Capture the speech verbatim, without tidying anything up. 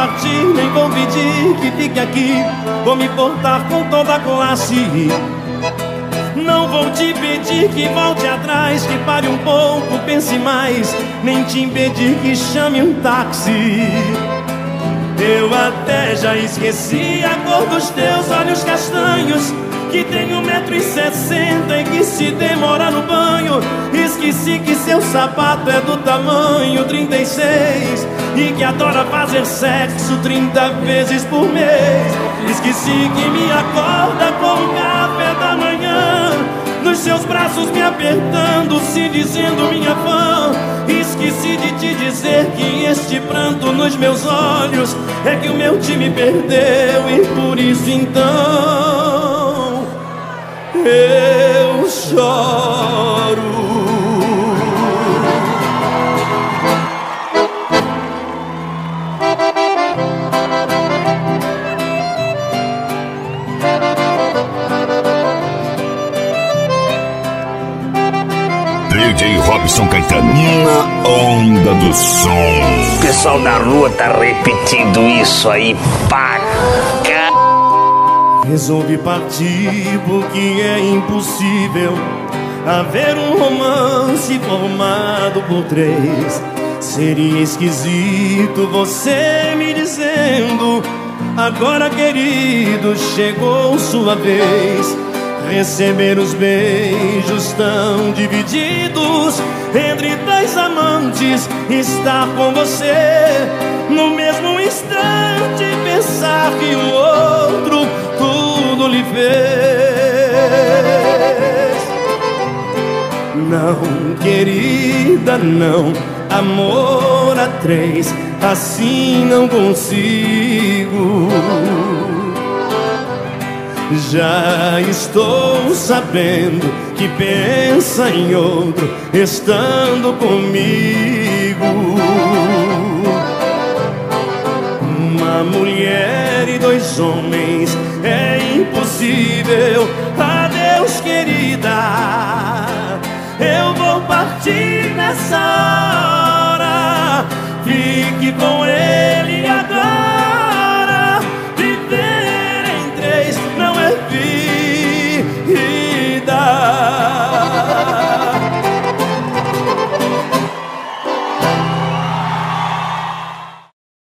partir, nem vou pedir que fique aqui. Vou me portar com toda a classe. Não vou te pedir que volte atrás, que pare um pouco, pense mais, nem te impedir que chame um táxi. Eu até já esqueci a cor dos teus olhos castanhos, que tem um metro e sessenta e que se demora no banho. Esqueci que seu sapato é do tamanho trinta e seis e que adora fazer sexo trinta vezes por mês. Esqueci que me acorda com o café da manhã, nos seus braços me apertando, se dizendo minha fã. Esqueci de te dizer que este pranto nos meus olhos é que o meu time perdeu, e por isso então eu choro. D J Robson Caetano, na onda do som. O pessoal da rua tá repetindo isso aí, paca. Resolvi partir porque é impossível haver um romance formado por três. Seria esquisito você me dizendo: agora, querido, chegou sua vez. Receber os beijos tão divididos entre dois amantes, estar com você no mesmo instante, pensar que o outro tudo lhe fez. Não, querida, não, amor a três, assim não consigo. Já estou sabendo que pensa em outro estando comigo. Uma mulher e dois homens é impossível. Adeus, querida, eu vou partir nessa hora. Fique com ele.